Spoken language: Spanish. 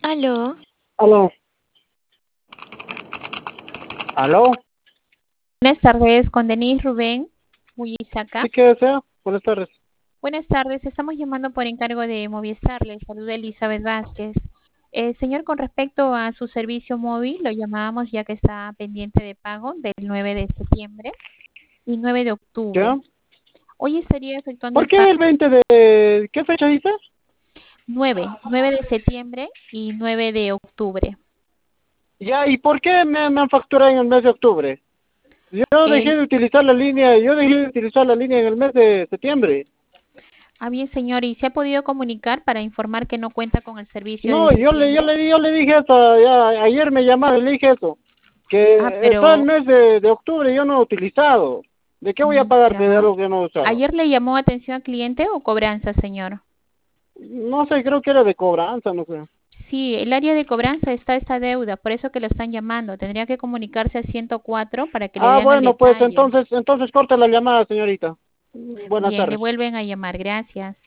Aló, Aló, aló, Buenas tardes, con Denise Rubén Huizaca. sí que desea. Buenas tardes. Buenas tardes, estamos llamando por encargo de Movistar. Les saluda Elizabeth Vázquez. Señor, con respecto a su servicio móvil, lo llamábamos ya que está pendiente de pago del 9 de septiembre y 9 de octubre. ¿Ya? Hoy estaría efectuando ¿Por el qué pago el 20 de... ¿Qué fecha dice? 9 de septiembre y 9 de octubre. Ya, ¿y por qué me han facturado en el mes de octubre? El, Yo dejé de utilizar la línea en el mes de septiembre. bien, señor, ¿y se ha podido comunicar para informar que no cuenta con el servicio de No, septiembre? yo le dije eso, ya, ayer me llamaron y le dije eso, que todo el Pero mes de octubre yo no he utilizado. ¿De qué voy a pagarte de ya. algo que no he usado? ¿Ayer le llamó atención al cliente o cobranza, señor? No sé, creo que era de cobranza, no sé. Sí, el área de cobranza está esta deuda, por eso que lo están llamando. Tendría que comunicarse a 104 para que le Ah, den el bueno, pues detalle. entonces corta la llamada, señorita. Buenas Bien, le tardes. vuelven a llamar. Gracias.